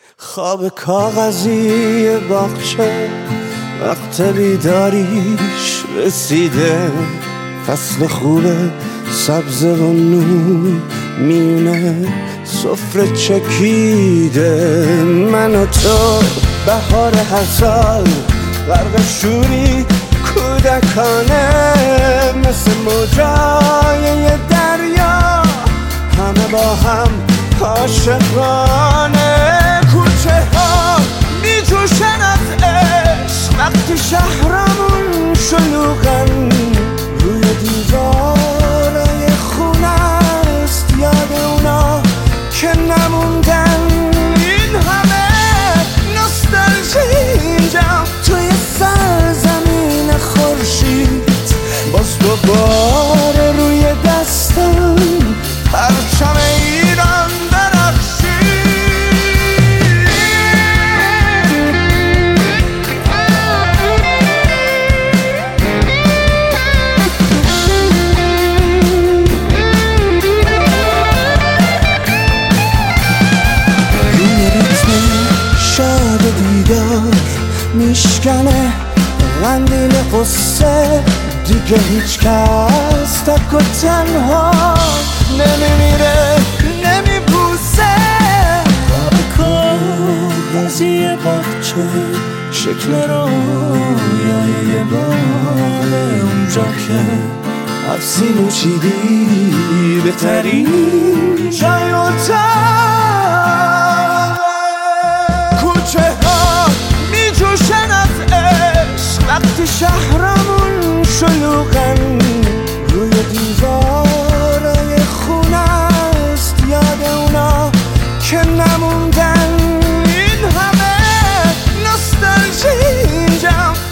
خواب کاغذی باغچه وقت بیداریش رسیده، فصل خوبه سبز و نور میونه سفره چکیده. من و تو بهار هر سال غرق شوری کودکانه، مثل موجای دریا همه با هم عاشقانه. کوچه ها می جوشن از عشق وقتی شهرمون شلوغن، روی دیوارای خونه است یاد اونا که نموندن. این همه نوستالژی اینجا توی سرزمین خورشید، باز دوباره روی دستم پرچم ایران میشکنه قندیل قصه، دیگه هیچ کس تک و تنها نمیمیره نمیپوسه. خواب کاغذی باغچه شکل رویای یه باغ، اونجا که افسین و چیدی بهترین جای اتاق. کوچه ها می جوشن از عشق وقتی شهرمون شلوغن، روی دیوارای خونه است یاد اونا که نموندن. این همه نوستالژی اینجا